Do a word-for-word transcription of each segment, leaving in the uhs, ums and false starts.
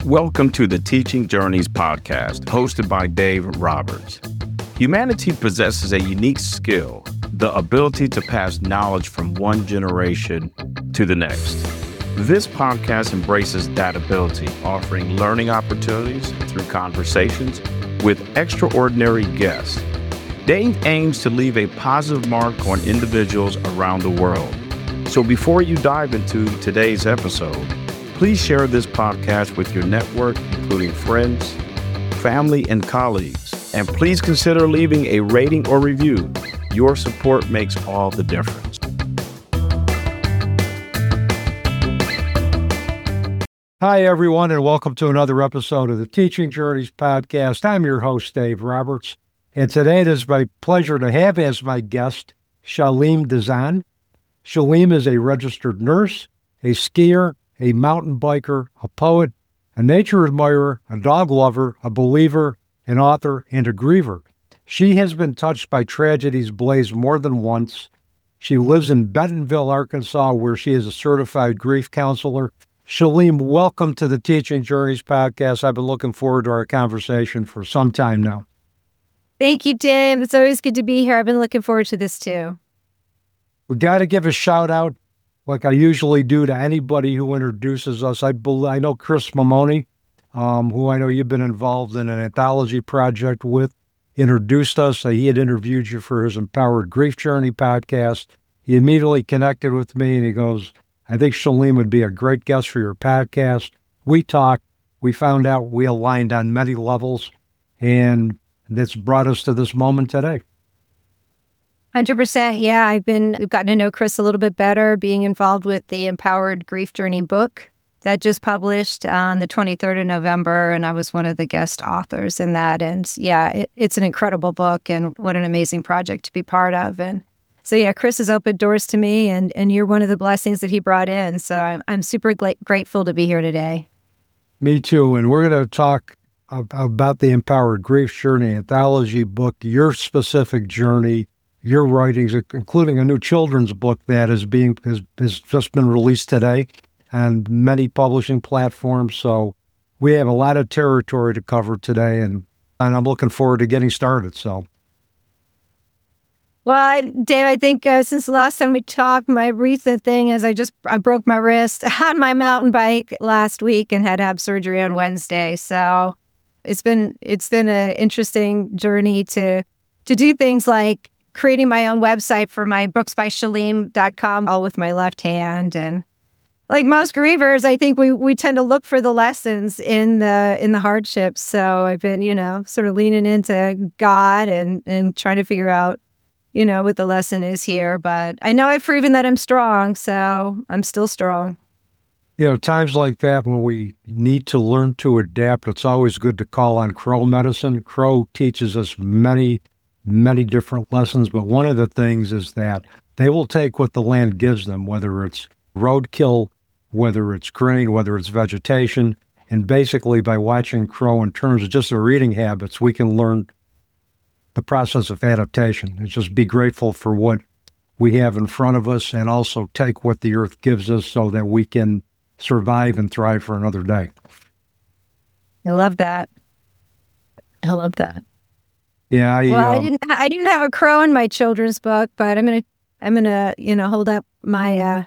Welcome to the Teaching Journeys podcast, hosted by Dave Roberts. Humanity possesses a unique skill, the ability to pass knowledge from one generation to the next. This podcast embraces that ability, offering learning opportunities through conversations with extraordinary guests. Dave aims to leave a positive mark on individuals around the world. So before you dive into today's episode, please share this podcast with your network, including friends, family, and colleagues. And please consider leaving a rating or review. Your support makes all the difference. Hi, everyone, and welcome to another episode of the Teaching Journeys podcast. I'm your host, Dave Roberts, and today it is my pleasure to have as my guest Shalem Dazan. Shalem is a registered nurse, a skier, a mountain biker, a poet, a nature admirer, a dog lover, a believer, an author, and a griever. She has been touched by tragedies blazed more than once. She lives in Bentonville, Arkansas, where she is a certified grief counselor. Shalem, welcome to the Teaching Journeys podcast. I've been looking forward to our conversation for some time now. Thank you, Dave. It's always good to be here. I've been looking forward to this too. We got to give a shout out, like I usually do, to anybody who introduces us. I bel- I know Chris Mamoni, um, who I know you've been involved in an anthology project with, introduced us. He had interviewed you for his Empowered Grief Journey podcast. He immediately connected with me and he goes, I think Shalem would be a great guest for your podcast. We talked. We found out we aligned on many levels, and that's brought us to this moment today. one hundred percent. Yeah, I've been, we've gotten to know Chris a little bit better, being involved with the Empowered Grief Journey book that just published on the twenty-third of November. And I was one of the guest authors in that. And yeah, it, it's an incredible book and what an amazing project to be part of. And so yeah, Chris has opened doors to me and, and you're one of the blessings that he brought in. So I'm, I'm super gla- grateful to be here today. Me too. And we're going to talk ab- about the Empowered Grief Journey anthology book, your specific journey, your writings, including a new children's book that is being has, has just been released today on many publishing platforms. So we have a lot of territory to cover today, and, and I'm looking forward to getting started. So, well, I, Dave, I think uh, since the last time we talked, my recent thing is I just I broke my wrist on my mountain bike last week and had to have surgery on Wednesday. So it's been it's been an interesting journey to to do things like creating my own website for my books by shalem dot com, all with my left hand. And like most grievers, I think we, we tend to look for the lessons in the in the hardships. So I've been, you know, sort of leaning into God and, and trying to figure out, you know, what the lesson is here. But I know I've proven that I'm strong, so I'm still strong. You know, times like that when we need to learn to adapt, it's always good to call on Crow medicine. Crow teaches us many many different lessons, but one of the things is that they will take what the land gives them, whether it's roadkill, whether it's grain, whether it's vegetation, and basically by watching Crow in terms of just their eating habits, we can learn the process of adaptation and just be grateful for what we have in front of us and also take what the earth gives us so that we can survive and thrive for another day. I love that. I love that. Yeah, I, well, um, I didn't. I didn't have a crow in my children's book, but I'm gonna. I'm gonna. You know, hold up my. uh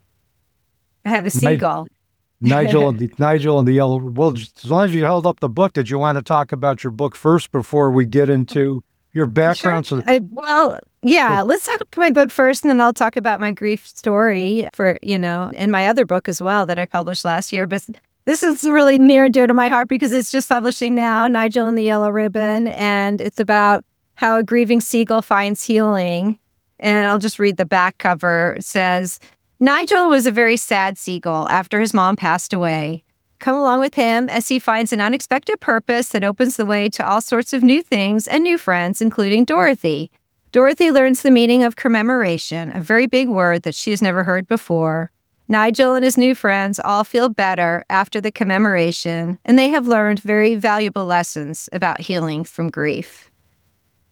I have a seagull. Nigel and the Nigel and the yellow. Well, just as long as you held up the book, did you want to talk about your book first before we get into your background? Sure. So, I, well, yeah. Let's talk about my book first, and then I'll talk about my grief story for you know, and my other book as well that I published last year. But this is really near and dear to my heart because it's just publishing now, Nigel and the Yellow Ribbon, and it's about how a grieving seagull finds healing. And I'll just read the back cover. It says, Nigel was a very sad seagull after his mom passed away. Come along with him as he finds an unexpected purpose that opens the way to all sorts of new things and new friends, including Dorothy. Dorothy learns the meaning of commemoration, a very big word that she has never heard before. Nigel and his new friends all feel better after the commemoration, and they have learned very valuable lessons about healing from grief.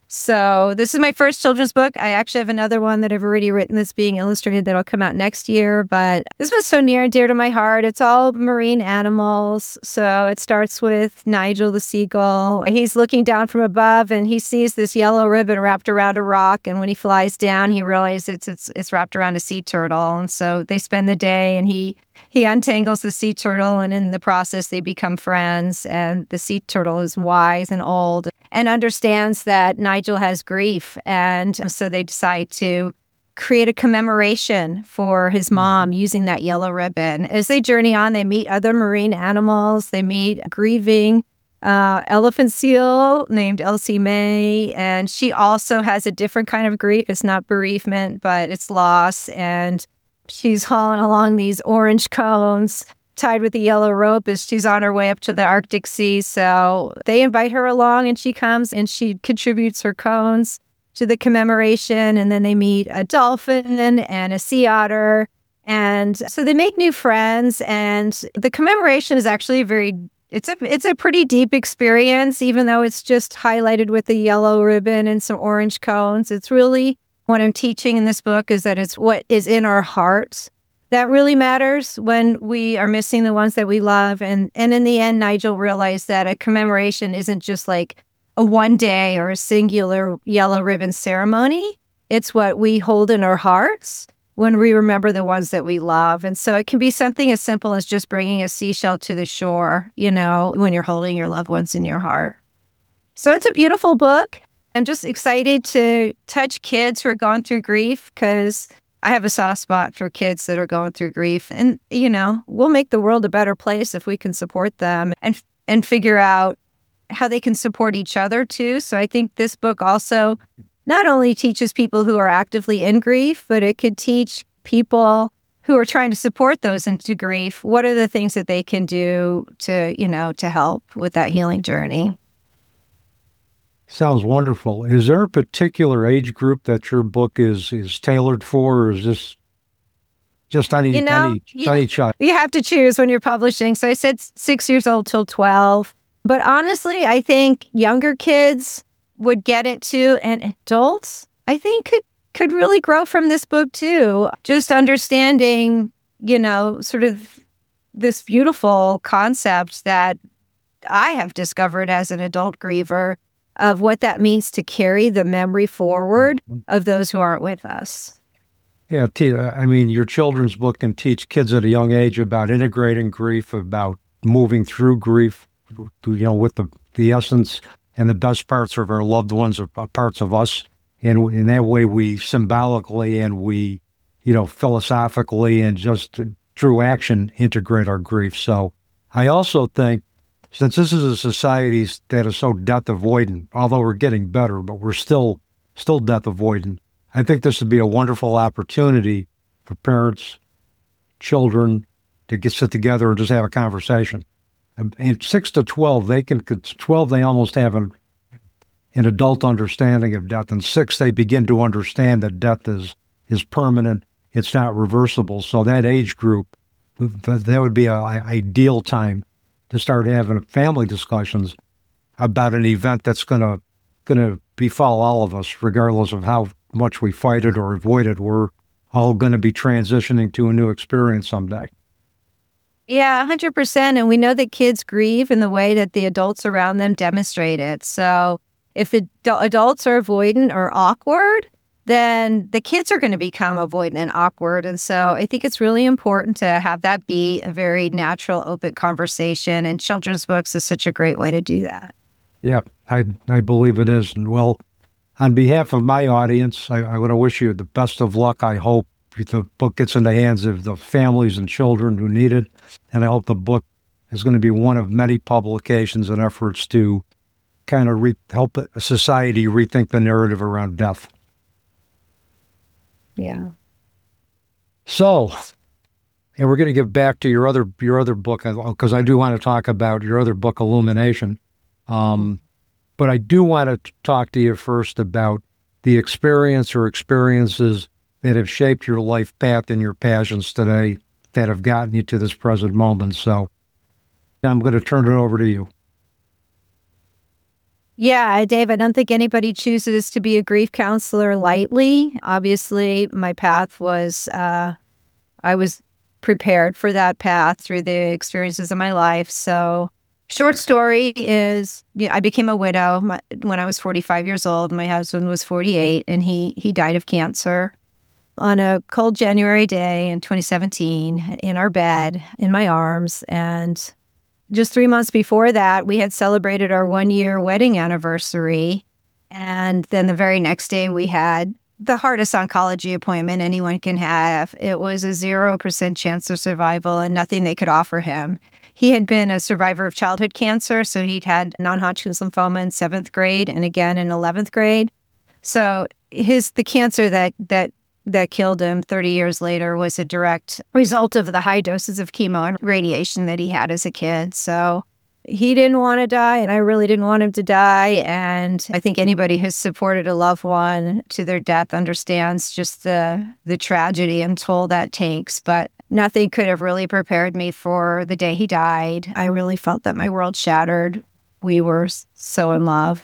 So this is my first children's book. I actually have another one that I've already written that's being illustrated that'll come out next year. But this was so near and dear to my heart. It's all marine animals. So it starts with Nigel the seagull. He's looking down from above and he sees this yellow ribbon wrapped around a rock. And when he flies down, he realizes it's it's it's wrapped around a sea turtle. And so they spend the day and he He untangles the sea turtle, and in the process, they become friends. And the sea turtle is wise and old and understands that Nigel has grief. And so they decide to create a commemoration for his mom using that yellow ribbon. As they journey on, they meet other marine animals. They meet a grieving uh, elephant seal named Elsie May. And she also has a different kind of grief. It's not bereavement, but it's loss. And she's hauling along these orange cones tied with a yellow rope as she's on her way up to the Arctic Sea. So they invite her along and she comes and she contributes her cones to the commemoration. And then they meet a dolphin and a sea otter. And so they make new friends. And the commemoration is actually very, it's a, it's a pretty deep experience, even though it's just highlighted with a yellow ribbon and some orange cones. It's really, what I'm teaching in this book is that it's what is in our hearts that really matters when we are missing the ones that we love. And, and in the end, Nigel realized that a commemoration isn't just like a one day or a singular yellow ribbon ceremony. It's what we hold in our hearts when we remember the ones that we love. And so it can be something as simple as just bringing a seashell to the shore, you know, when you're holding your loved ones in your heart. So it's a beautiful book. I'm just excited to touch kids who are going through grief because I have a soft spot for kids that are going through grief. And, you know, we'll make the world a better place if we can support them and and figure out how they can support each other, too. So I think this book also not only teaches people who are actively in grief, but it could teach people who are trying to support those into grief. What are the things that they can do to, you know, to help with that healing journey? Sounds wonderful. Is there a particular age group that your book is is tailored for, or is this just any, you know, any, you, any child? You have to choose when you're publishing. So I said six years old till twelve. But honestly, I think younger kids would get it too. And adults, I think, could, could really grow from this book too. Just understanding, you know, sort of this beautiful concept that I have discovered as an adult griever of what that means to carry the memory forward of those who aren't with us. Yeah, T, I mean, your children's book can teach kids at a young age about integrating grief, about moving through grief, you know, with the, the essence and the best parts of our loved ones are parts of us. And in that way, we symbolically and we, you know, philosophically and just through action integrate our grief. So I also think, since this is a society that is so death avoidant, although we're getting better, but we're still still death avoidant, I think this would be a wonderful opportunity for parents, children, to get sit together and just have a conversation. And six to twelve, they can, twelve, they almost have an, an adult understanding of death. And six, they begin to understand that death is, is permanent. It's not reversible. So that age group, that would be an ideal time to start having family discussions about an event that's going to going to befall all of us, regardless of how much we fight it or avoid it. We're all going to be transitioning to a new experience someday. Yeah, one hundred percent. And we know that kids grieve in the way that the adults around them demonstrate it. So if the adults are avoidant or awkward, then the kids are going to become avoidant and awkward. And so I think it's really important to have that be a very natural, open conversation. And children's books is such a great way to do that. Yeah, I I believe it is. And well, on behalf of my audience, I, I want to wish you the best of luck. I hope the book gets in the hands of the families and children who need it. And I hope the book is going to be one of many publications and efforts to kind of re- help society rethink the narrative around death. Yeah. So, and we're going to get back to your other your other book, because I do want to talk about your other book, Illumination. Um, but I do want to talk to you first about the experience or experiences that have shaped your life path and your passions today that have gotten you to this present moment. So I'm going to turn it over to you. Yeah, Dave, I don't think anybody chooses to be a grief counselor lightly. Obviously, my path was, uh, I was prepared for that path through the experiences of my life. So, short story is, you know, I became a widow my, when I was forty-five years old. My husband was forty-eight, and he he died of cancer on a cold January day in twenty seventeen in our bed, in my arms. And just three months before that, we had celebrated our one-year wedding anniversary. And then the very next day, we had the hardest oncology appointment anyone can have. It was a zero percent chance of survival and nothing they could offer him. He had been a survivor of childhood cancer, so he'd had non-Hodgkin's lymphoma in seventh grade and again in eleventh grade. So his the cancer that that that killed him thirty years later was a direct result of the high doses of chemo and radiation that he had as a kid. So he didn't want to die, and I really didn't want him to die. And I think anybody who's supported a loved one to their death understands just the the tragedy and toll that takes. But nothing could have really prepared me for the day he died. I really felt that my world shattered. We were so in love.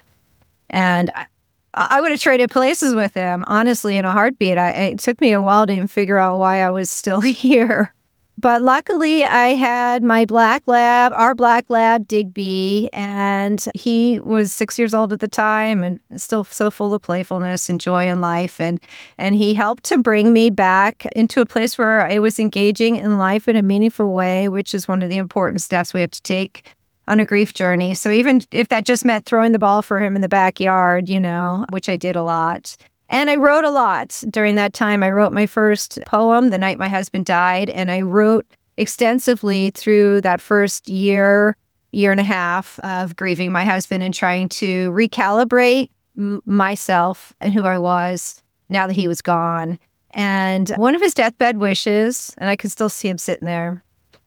And I, I would have traded places with him, honestly, in a heartbeat. I, it took me a while to even figure out why I was still here. But luckily, I had my black lab, our black lab, Digby, and he was six years old at the time and still so full of playfulness and joy in life. And, and he helped to bring me back into a place where I was engaging in life in a meaningful way, which is one of the important steps we have to take on a grief journey. So even if that just meant throwing the ball for him in the backyard, you know, which I did a lot. And I wrote a lot during that time. I wrote my first poem the night my husband died, and I wrote extensively through that first year, year and a half of grieving my husband and trying to recalibrate m- myself and who I was now that he was gone. And one of his deathbed wishes, and I can still see him sitting there,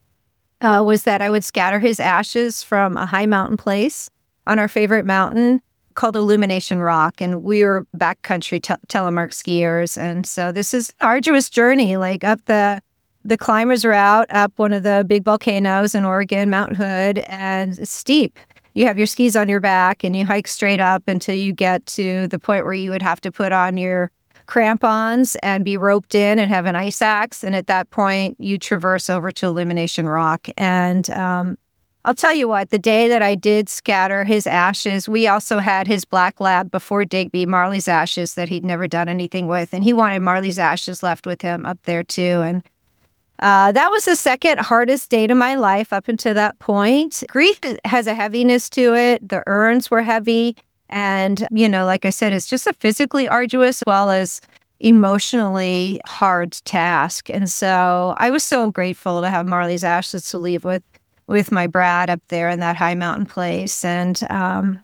Uh, was that I would scatter his ashes from a high mountain place on our favorite mountain called Illumination Rock. And we were backcountry te- telemark skiers. And so this is an arduous journey, like up the the climbers route, up one of the big volcanoes in Oregon, Mount Hood, and it's steep. You have your skis on your back and you hike straight up until you get to the point where you would have to put on your crampons and be roped in and have an ice axe. And at that point, you traverse over to Illumination Rock. And um, I'll tell you what, the day that I did scatter his ashes, we also had his black lab before Digby, Marley's ashes that he'd never done anything with. And he wanted Marley's ashes left with him up there too. And uh, that was the second hardest day of my life up until that point. Grief has a heaviness to it. The urns were heavy. And, you know, like I said, it's just a physically arduous as well as emotionally hard task. And so I was so grateful to have Marley's ashes to leave with with my Brad up there in that high mountain place. And um,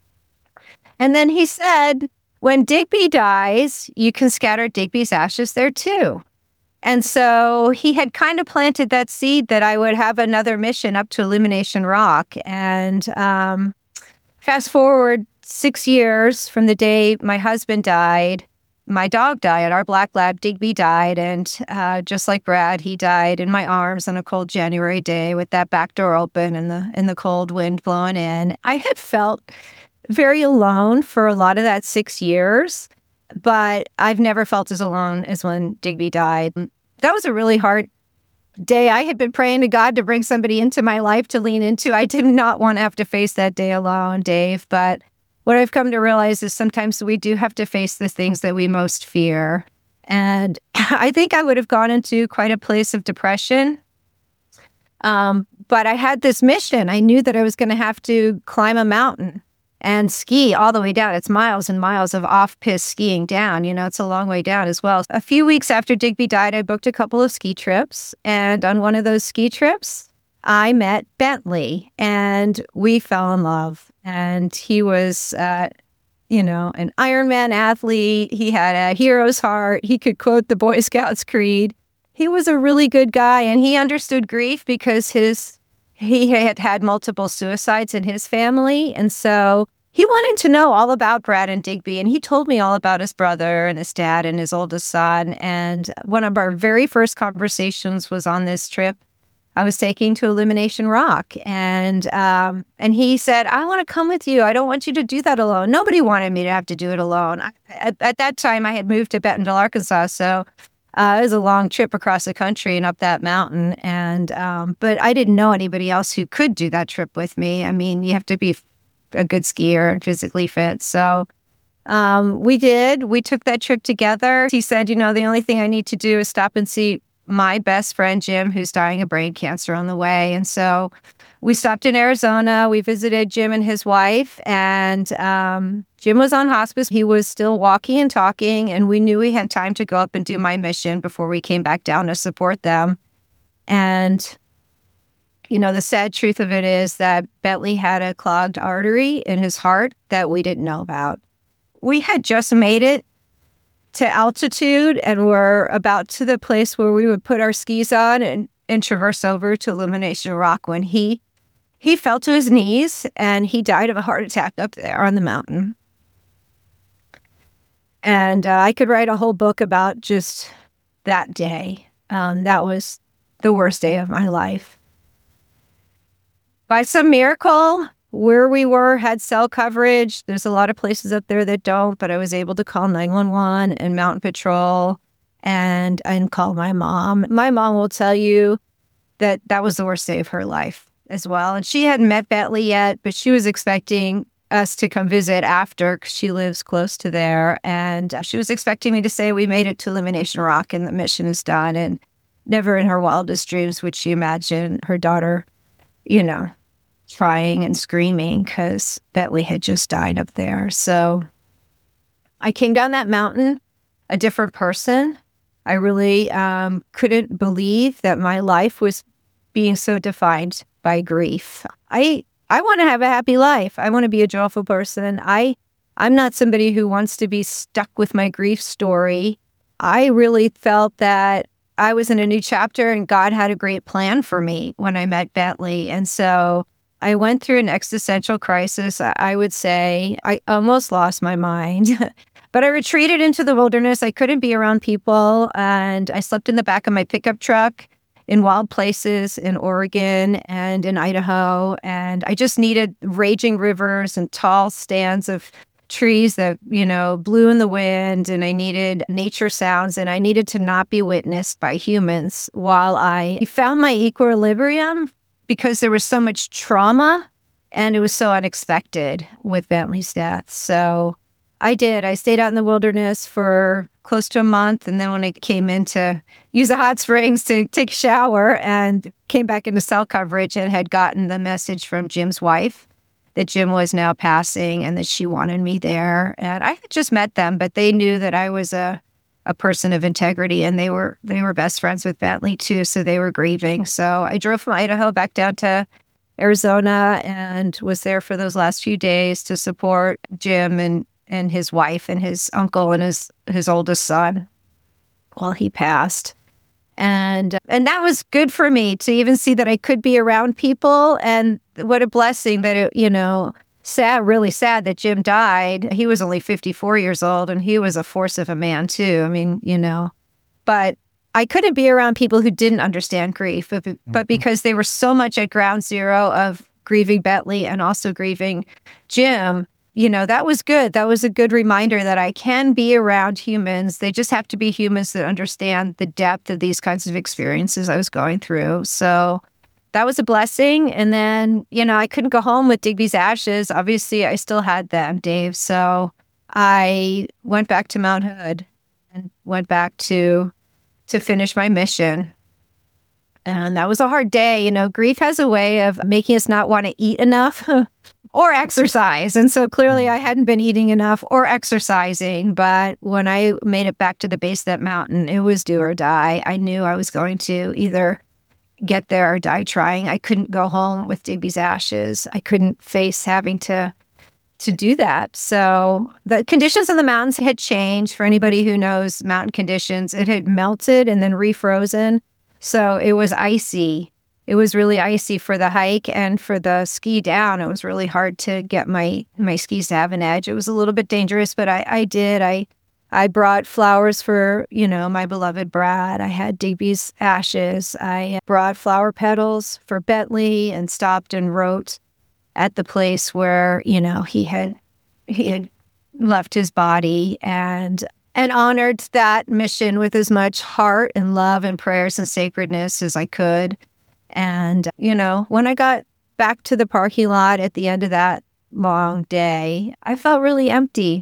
and then he said, when Digby dies, you can scatter Digby's ashes there too. And so he had kind of planted that seed that I would have another mission up to Illumination Rock. And um, fast forward six years from the day my husband died, my dog died. Our black lab, Digby, died. And uh, just like Brad, he died in my arms on a cold January day with that back door open and the, and the cold wind blowing in. I had felt very alone for a lot of that six years, but I've never felt as alone as when Digby died. That was a really hard day. I had been praying to God to bring somebody into my life to lean into. I did not want to have to face that day alone, Dave, but what I've come to realize is sometimes we do have to face the things that we most fear. And I think I would have gone into quite a place of depression. Um, but I had this mission. I knew that I was going to have to climb a mountain and ski all the way down. It's miles and miles of off-piste skiing down. You know, it's a long way down as well. A few weeks after Digby died, I booked a couple of ski trips. And on one of those ski trips, I met Bentley and we fell in love. And he was, uh, you know, an Ironman athlete. He had a hero's heart. He could quote the Boy Scouts creed. He was a really good guy, and he understood grief because his he had had multiple suicides in his family. And so he wanted to know all about Brad and Digby. And he told me all about his brother and his dad and his oldest son. And one of our very first conversations was on this trip I was taking to Illumination Rock. And um, and he said, I want to come with you. I don't want you to do that alone. Nobody wanted me to have to do it alone. I, at, at that time, I had moved to Bentonville, Arkansas. So uh, it was a long trip across the country and up that mountain. And um, but I didn't know anybody else who could do that trip with me. I mean, you have to be a good skier and physically fit. So um, we did. We took that trip together. He said, you know, the only thing I need to do is stop and see my best friend, Jim, who's dying of brain cancer on the way. And so we stopped in Arizona. We visited Jim and his wife, and um, Jim was on hospice. He was still walking and talking, and we knew we had time to go up and do my mission before we came back down to support them. And, you know, the sad truth of it is that Bentley had a clogged artery in his heart that we didn't know about. We had just made it to altitude, and we're about to the place where we would put our skis on and, and traverse over to Illumination Rock when he he fell to his knees and he died of a heart attack up there on the mountain. And uh, I could write a whole book about just that day. Um, that was the worst day of my life. By some miracle, where we were had cell coverage. There's a lot of places up there that don't, but I was able to call nine one one and Mountain Patrol and, and call my mom. My mom will tell you that that was the worst day of her life as well. And she hadn't met Bentley yet, but she was expecting us to come visit after, because she lives close to there. And she was expecting me to say we made it to Illumination Rock and the mission is done. And never in her wildest dreams would she imagine her daughter, you know, crying and screaming because Bentley had just died up there. So I came down that mountain a different person. I really um, couldn't believe that my life was being so defined by grief. I I want to have a happy life. I want to be a joyful person. I I'm not somebody who wants to be stuck with my grief story. I really felt that I was in a new chapter and God had a great plan for me when I met Bentley. And so I went through an existential crisis. I would say I almost lost my mind, but I retreated into the wilderness. I couldn't be around people, and I slept in the back of my pickup truck in wild places in Oregon and in Idaho. And I just needed raging rivers and tall stands of trees that, you know, blew in the wind, and I needed nature sounds, and I needed to not be witnessed by humans while I found my equilibrium, because there was so much trauma and it was so unexpected with Bentley's death. So I did. I stayed out in the wilderness for close to a month. And then when I came in to use the hot springs to take a shower and came back into cell coverage and had gotten the message from Jim's wife that Jim was now passing and that she wanted me there. And I had just met them, but they knew that I was a a person of integrity, and they were they were best friends with Bentley too, so they were grieving. So I drove from Idaho back down to Arizona and was there for those last few days to support Jim and, and his wife and his uncle and his his oldest son while he passed. And and that was good for me to even see that I could be around people, and what a blessing that it, you know, sad, really sad that Jim died. He was only fifty-four years old, and he was a force of a man too. I mean, you know, but I couldn't be around people who didn't understand grief, but, mm-hmm. but because they were so much at ground zero of grieving Bentley and also grieving Jim, you know, that was good. That was a good reminder that I can be around humans. They just have to be humans that understand the depth of these kinds of experiences I was going through. So that was a blessing. And then, you know, I couldn't go home with Digby's ashes. Obviously, I still had them, Dave. So I went back to Mount Hood and went back to to finish my mission. And that was a hard day. You know, grief has a way of making us not want to eat enough or exercise. And so clearly I hadn't been eating enough or exercising. But when I made it back to the base of that mountain, it was do or die. I knew I was going to either get there or die trying. I couldn't go home with Digby's ashes. I couldn't face having to to do that. So the conditions on the mountains had changed. For anybody who knows mountain conditions, it had melted and then refrozen. So it was icy. It was really icy for the hike, and for the ski down, it was really hard to get my my skis to have an edge. It was a little bit dangerous, but I, I did. I I brought flowers for, you know, my beloved Brad. I had Digby's ashes. I brought flower petals for Bentley and stopped and wrote at the place where, you know, he had he had left his body, and and honored that mission with as much heart and love and prayers and sacredness as I could. And, you know, when I got back to the parking lot at the end of that long day, I felt really empty.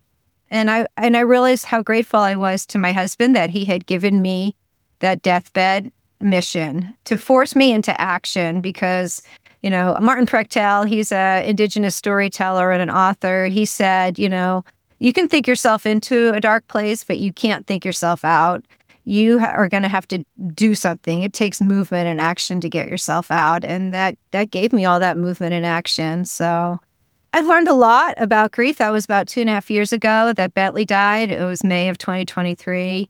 And I and I realized how grateful I was to my husband that he had given me that deathbed mission to force me into action, because, you know, Martin Prechtel, he's an Indigenous storyteller and an author. He said, you know, you can think yourself into a dark place, but you can't think yourself out. You ha- are going to have to do something. It takes movement and action to get yourself out. And that, that gave me all that movement and action. So I've learned a lot about grief. That was about two and a half years ago that Bentley died. It was May of twenty twenty-three.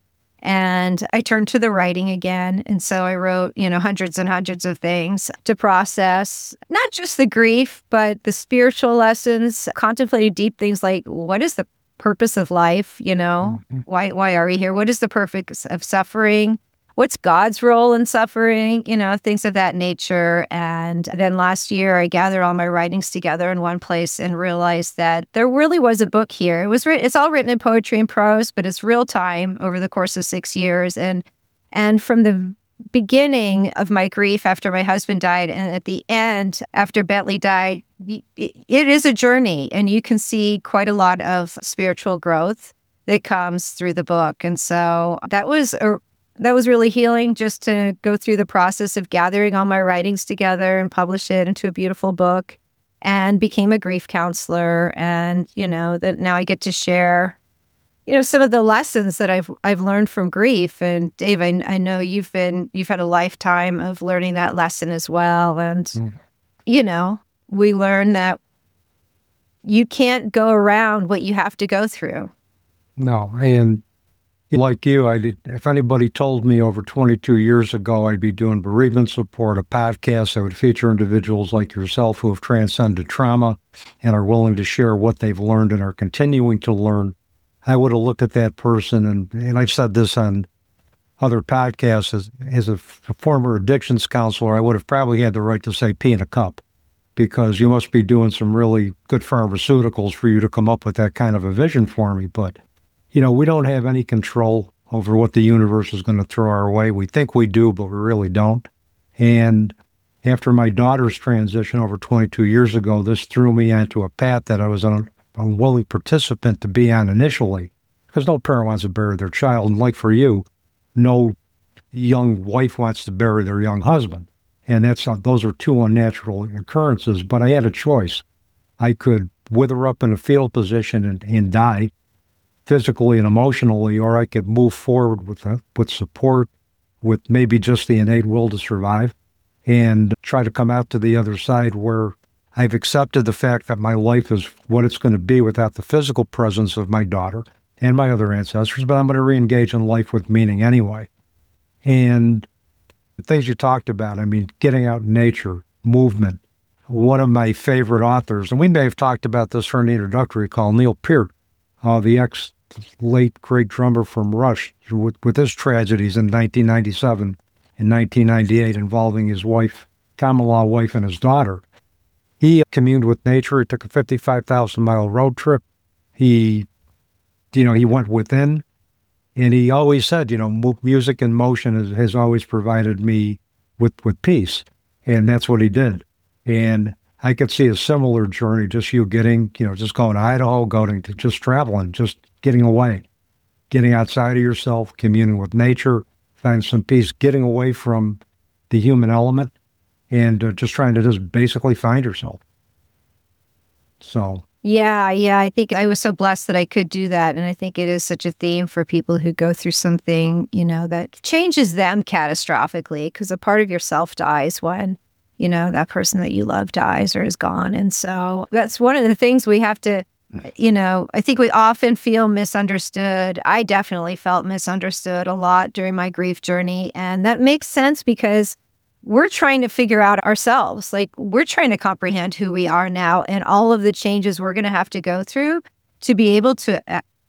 And I turned to the writing again. And so I wrote, you know, hundreds and hundreds of things to process, not just the grief, but the spiritual lessons, contemplating deep things like, what is the purpose of life? You know, mm-hmm. why, why are we here? What is the purpose of suffering? What's God's role in suffering? You know, things of that nature. And then last year, I gathered all my writings together in one place and realized that there really was a book here. It was written, it's all written in poetry and prose, but it's real time over the course of six years. And and from the beginning of my grief after my husband died, and at the end after Bentley died, it is a journey, and you can see quite a lot of spiritual growth that comes through the book. And so that was a That was really healing, just to go through the process of gathering all my writings together and publish it into a beautiful book, and became a grief counselor. And, you know, that now I get to share, you know, some of the lessons that I've I've learned from grief. And Dave, I, I know you've been you've had a lifetime of learning that lesson as well. And, mm. you know, we learn that you can't go around what you have to go through. No, and like you, I did, if anybody told me over twenty-two years ago I'd be doing bereavement support, a podcast that would feature individuals like yourself who have transcended trauma and are willing to share what they've learned and are continuing to learn, I would have looked at that person, and, and I've said this on other podcasts, as, as a f- former addictions counselor, I would have probably had the right to say pee in a cup, because you must be doing some really good pharmaceuticals for you to come up with that kind of a vision for me. But you know, we don't have any control over what the universe is going to throw our way. We think we do, but we really don't. And after my daughter's transition over twenty-two years ago, this threw me onto a path that I was an unwilling participant to be on initially, because no parent wants to bury their child. And like for you, no young wife wants to bury their young husband. And that's those are two unnatural occurrences. But I had a choice. I could wither up in a fetal position and, and die, physically and emotionally, or I could move forward with uh, with support, with maybe just the innate will to survive, and try to come out to the other side where I've accepted the fact that my life is what it's going to be without the physical presence of my daughter and my other ancestors, but I'm going to re-engage in life with meaning anyway. And the things you talked about, I mean, getting out in nature, movement. One of my favorite authors, and we may have talked about this for an introductory call, Neil Peart, uh, the ex late great drummer from Rush, with, with his tragedies in nineteen ninety-seven and nineteen ninety-eight involving his wife, common law wife, and his daughter. He communed with nature. He took a fifty-five thousand mile road trip. He, you know, he went within, and he always said, you know, music and motion has, has always provided me with, with peace. And that's what he did. And I could see a similar journey, just you getting, you know, just going to Idaho, going to just traveling, just getting away, getting outside of yourself, communing with nature, finding some peace, getting away from the human element, and uh, just trying to just basically find yourself. So. Yeah, yeah. I think I was so blessed that I could do that. And I think it is such a theme for people who go through something, you know, that changes them catastrophically, because a part of yourself dies when, you know, that person that you love dies or is gone. And so that's one of the things we have to, you know, I think we often feel misunderstood. I definitely felt misunderstood a lot during my grief journey. And that makes sense, because we're trying to figure out ourselves. Like, we're trying to comprehend who we are now and all of the changes we're going to have to go through to be able to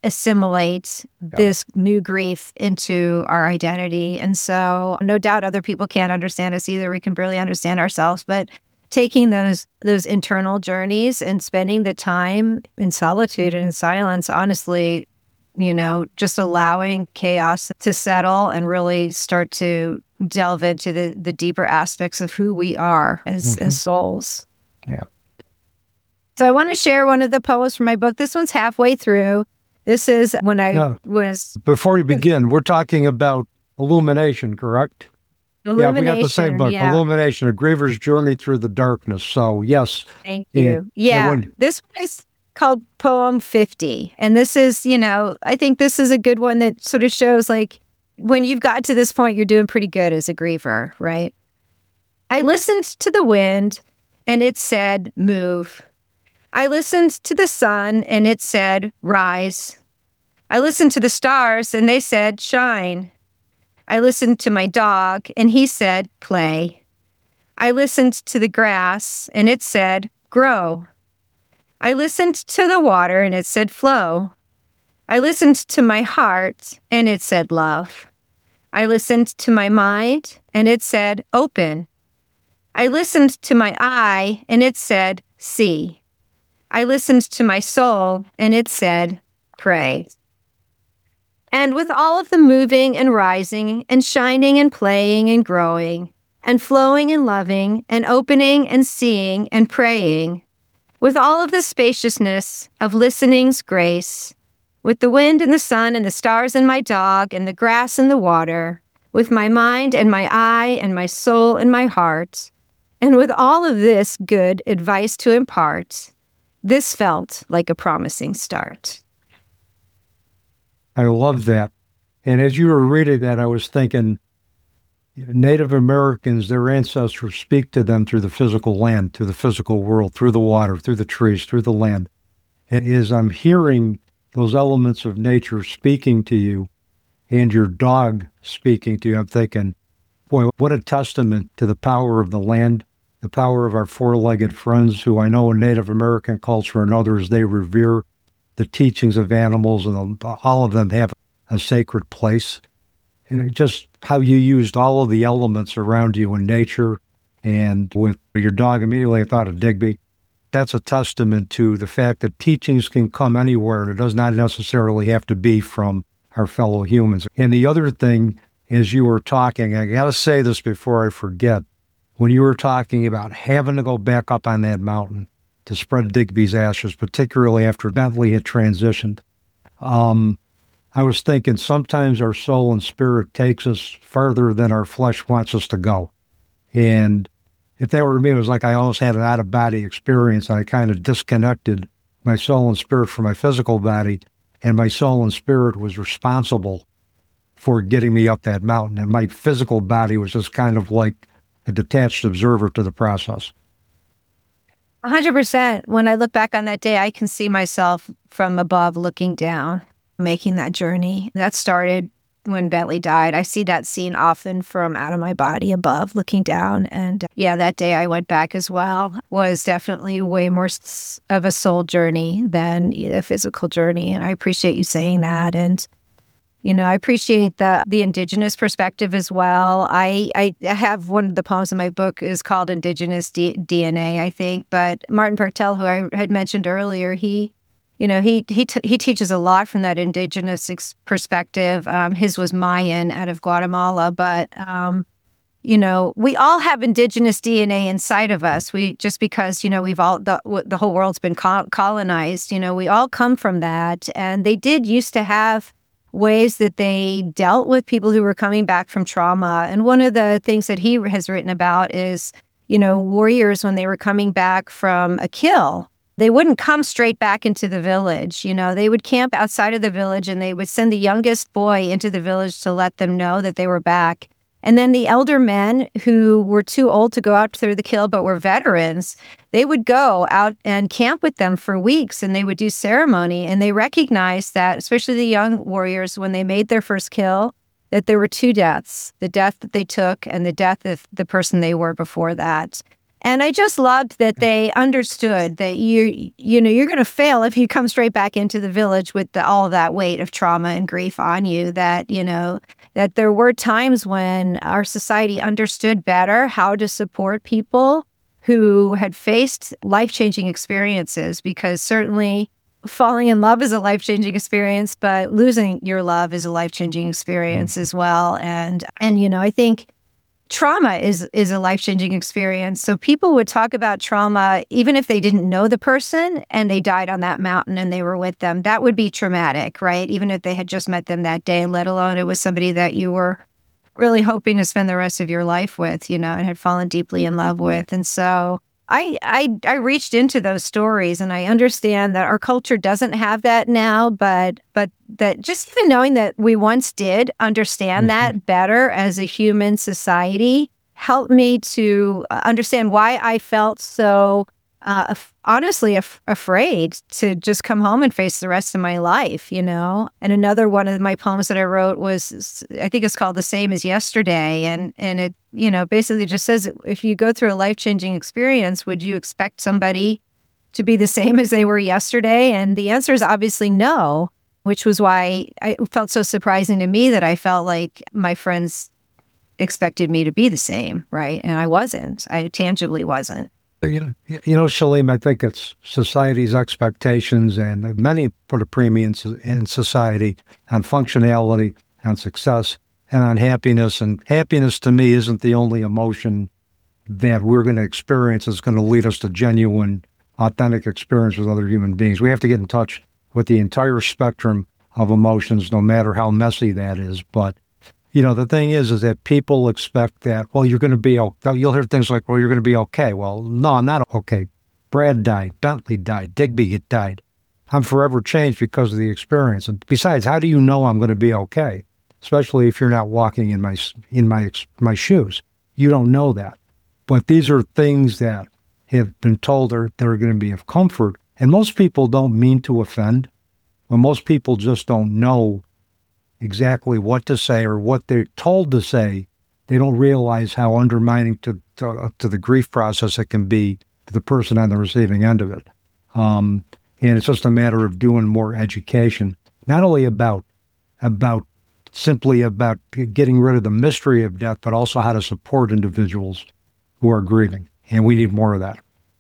assimilate Yeah. this new grief into our identity. And so no doubt other people can't understand us either. We can barely understand ourselves, but taking those those internal journeys and spending the time in solitude and in silence, honestly, you know, just allowing chaos to settle and really start to delve into the, the deeper aspects of who we are as, Mhm. as souls. Yeah. So I want to share one of the poems from my book. This one's halfway through. This is when I Yeah. was Before we begin, we're talking about Illumination, correct? Yeah, we got the same Illumination. book, Yeah, Illumination, A Griever's Journey Through the Darkness. So, yes. thank Yeah. you. Yeah, when- this one is called Poem fifty. And this is, you know, I think this is a good one that sort of shows like when you've got to this point, you're doing pretty good as a griever, right? I listened to the wind and it said, move. I listened to the sun and it said, rise. I listened to the stars and they said, shine. I listened to my dog and he said, play. I listened to the grass and it said, grow. I listened to the water and it said, flow. I listened to my heart and it said, love. I listened to my mind and it said, open. I listened to my eye and it said, see. I listened to my soul and it said, pray. And with all of the moving and rising and shining and playing and growing and flowing and loving and opening and seeing and praying, with all of the spaciousness of listening's grace, with the wind and the sun and the stars and my dog and the grass and the water, with my mind and my eye and my soul and my heart, and with all of this good advice to impart, this felt like a promising start. I love that. And as you were reading that, I was thinking Native Americans, their ancestors speak to them through the physical land, through the physical world, through the water, through the trees, through the land. And as I'm hearing those elements of nature speaking to you and your dog speaking to you, I'm thinking, boy, what a testament to the power of the land, the power of our four-legged friends who I know in Native American culture and others, they revere the teachings of animals, and all of them have a sacred place. And just how you used all of the elements around you in nature, and with your dog, immediately I thought of Digby. That's a testament to the fact that teachings can come anywhere, and it does not necessarily have to be from our fellow humans. And the other thing, as you were talking, I got to say this before I forget, when you were talking about having to go back up on that mountain to spread Digby's ashes, particularly after Bentley had transitioned, um, I was thinking sometimes our soul and spirit takes us further than our flesh wants us to go. And if that were me, it was like I almost had an out-of-body experience. I kind of disconnected my soul and spirit from my physical body, and my soul and spirit was responsible for getting me up that mountain. And my physical body was just kind of like a detached observer to the process. one hundred percent. When I look back on that day, I can see myself from above looking down, making that journey. That started when Bentley died. I see that scene often from out of my body above, looking down. And yeah, that day I went back as well. Was definitely way more s- of a soul journey than a physical journey. And I appreciate you saying that. And you know, I appreciate the the Indigenous perspective as well. I, I have one of the poems in my book is called Indigenous D- DNA, I think. But Martin Bartel, who I had mentioned earlier, he, you know, he he t- he teaches a lot from that Indigenous ex- perspective. Um, his was Mayan out of Guatemala, but um, you know, we all have Indigenous D N A inside of us. We just because you know we've all the the whole world's been col- colonized. You know, we all come from that, and they did used to have ways that they dealt with people who were coming back from trauma. And one of the things that he has written about is, you know, warriors, when they were coming back from a kill, they wouldn't come straight back into the village. You know, they would camp outside of the village and they would send the youngest boy into the village to let them know that they were back. And then the elder men who were too old to go out through the kill but were veterans, they would go out and camp with them for weeks and they would do ceremony. And they recognized that, especially the young warriors, when they made their first kill, that there were two deaths, the death that they took and the death of the person they were before that. And I just loved that they understood that you, you know, you're going to fail if you come straight back into the village with the, all that weight of trauma and grief on you. That, you know, that there were times when our society understood better how to support people who had faced life-changing experiences, because certainly falling in love is a life-changing experience, but losing your love is a life-changing experience as well. And, and, you know, I think trauma is is a life-changing experience. So people would talk about trauma even if they didn't know the person and they died on that mountain and they were with them. That would be traumatic, right? Even if they had just met them that day, let alone it was somebody that you were really hoping to spend the rest of your life with, you know, and had fallen deeply in love with. And so I, I I reached into those stories, and I understand that our culture doesn't have that now, but but that just even knowing that we once did understand mm-hmm. that better as a human society helped me to understand why I felt so uh, af- honestly af- afraid to just come home and face the rest of my life, you know. And another one of my poems that I wrote was, I think it's called "The Same as Yesterday," and and it, you know, basically just says, if you go through a life-changing experience, would you expect somebody to be the same as they were yesterday? And the answer is obviously no, which was why it felt so surprising to me that I felt like my friends expected me to be the same, right? And I wasn't. I tangibly wasn't. You know, you know, Shalene, I think it's society's expectations, and many put a premium in society on functionality, on success, and on happiness. And happiness, to me, isn't the only emotion that we're going to experience that's going to lead us to genuine, authentic experience with other human beings. We have to get in touch with the entire spectrum of emotions, no matter how messy that is. But you know, the thing is, is that people expect that, well, you're going to be okay. You'll hear things like, well, you're going to be okay. Well, no, I'm not okay. Brad died. Bentley died. Digby died. I'm forever changed because of the experience. And besides, how do you know I'm going to be okay? Especially if you're not walking in my in my my shoes. You don't know that. But these are things that have been told are, that are going to be of comfort. And most people don't mean to offend. Well, most people just don't know exactly what to say or what they're told to say. They don't realize how undermining to, to, to the grief process it can be to the person on the receiving end of it. Um, and it's just a matter of doing more education, not only about, about simply about getting rid of the mystery of death, but also how to support individuals who are grieving. And we need more of that.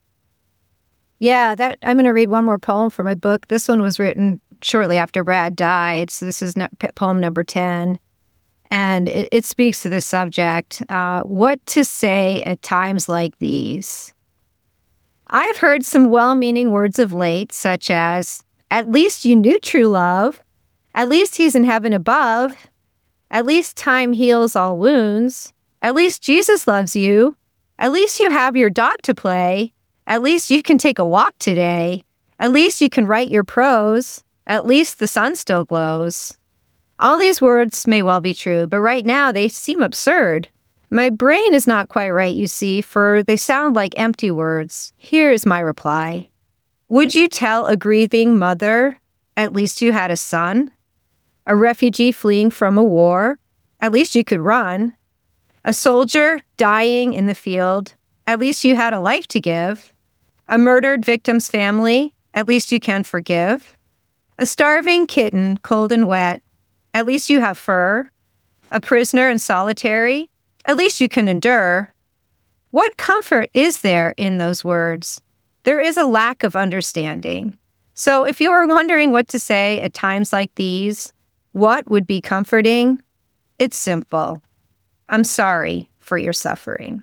Yeah, that I'm going to read one more poem from my book. This one was written shortly after Brad died. So this is poem number ten. And it, it speaks to this subject. Uh, what to say at times like these? I've heard some well-meaning words of late, such as, at least you knew true love. At least he's in heaven above. At least time heals all wounds. At least Jesus loves you. At least you have your dog to play. At least you can take a walk today. At least you can write your prose. At least the sun still glows. All these words may well be true, but right now they seem absurd. My brain is not quite right, you see, for they sound like empty words. Here is my reply. Would you tell a grieving mother, at least you had a son? A refugee fleeing from a war, at least you could run. A soldier dying in the field, at least you had a life to give. A murdered victim's family, at least you can forgive. A starving kitten, cold and wet, at least you have fur. A prisoner and solitary, at least you can endure. What comfort is there in those words? There is a lack of understanding. So if you are wondering what to say at times like these, what would be comforting? It's simple. I'm sorry for your suffering.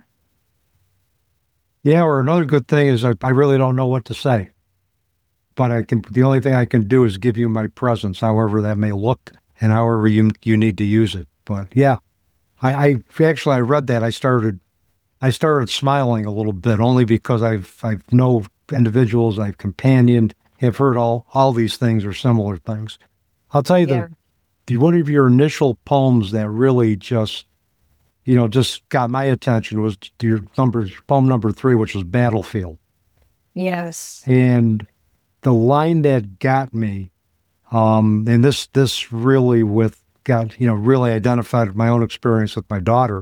Yeah, or another good thing is I, I really don't know what to say. But I can. The only thing I can do is give you my presence, however that may look, and however you you need to use it. But yeah, I, I actually I read that I started, I started smiling a little bit only because I've I've know individuals I've companioned have heard all all these things or similar things. I'll tell you yeah. the, the one of your initial poems that really just, you know, just got my attention was your number poem number three, which was Battlefield. Yes. And the line that got me, um, and this this really with got, you know, really identified my own experience with my daughter,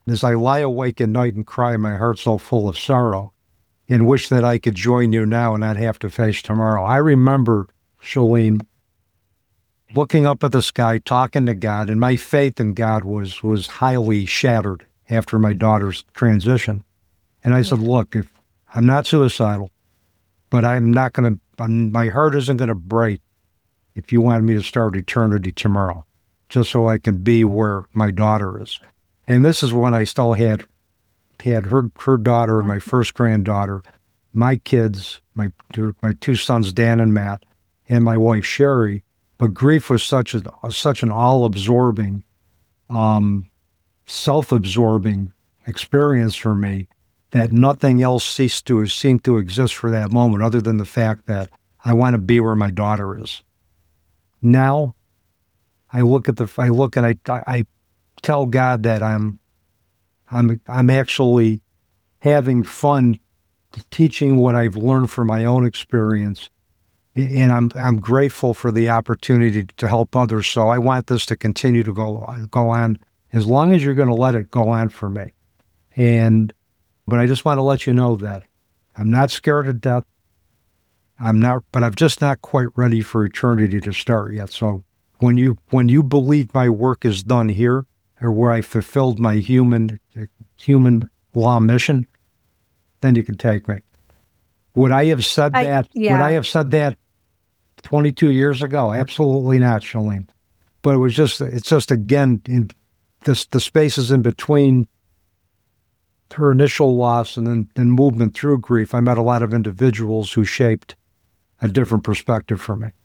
As I lie awake at night and cry, my heart so full of sorrow, and wish that I could join you now and not have to face tomorrow. I remember, Shalene, looking up at the sky, talking to God, and my faith in God was was highly shattered after my daughter's transition. And I said, look, if I'm not suicidal, but I'm not going to, my heart isn't going to break if you want me to start eternity tomorrow, just so I can be where my daughter is. And this is when I still had had her her daughter and my first granddaughter, my kids, my two, my two sons, Dan and Matt, and my wife, Sherry. But grief was such a such an all-absorbing, um, self-absorbing experience for me that nothing else ceased to seem to exist for that moment, other than the fact that I want to be where my daughter is. Now, I look at the I look and I I tell God that I'm I'm I'm actually having fun teaching what I've learned from my own experience, and I'm I'm grateful for the opportunity to help others. So I want this to continue to go go on as long as you're going to let it go on for me. And but I just want to let you know that I'm not scared of death. I'm not, but I'm just not quite ready for eternity to start yet. So when you when you believe my work is done here, or where I fulfilled my human human law mission, then you can take me. Would I have said I, that? yeah. Would I have said that twenty-two years ago? Absolutely not, Shalene. But it was just, it's just, again, in this, the spaces in between her initial loss and then, then movement through grief, I met a lot of individuals who shaped a different perspective for me.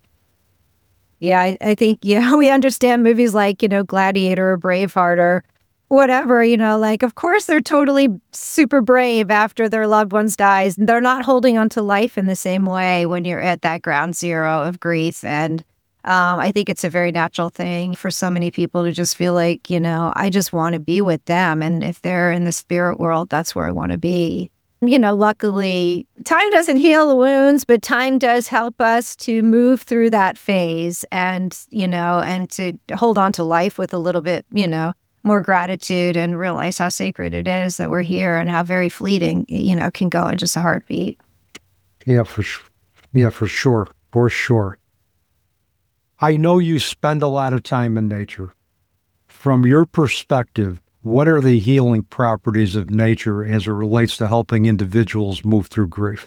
Yeah, I, I think, yeah, we understand movies like, you know, Gladiator or Braveheart or whatever, you know, like, of course, they're totally super brave after their loved ones dies. They're not holding on to life in the same way when you're at that ground zero of grief. And um, I think it's a very natural thing for so many people to just feel like, you know, I just want to be with them. And if they're in the spirit world, that's where I want to be. You know, luckily, time doesn't heal the wounds, but time does help us to move through that phase and, you know, and to hold on to life with a little bit, you know, more gratitude and realize how sacred it is that we're here and how very fleeting, you know, can go in just a heartbeat. Yeah, for sure. Yeah, for sure. For sure. I know you spend a lot of time in nature. From your perspective, what are the healing properties of nature as it relates to helping individuals move through grief?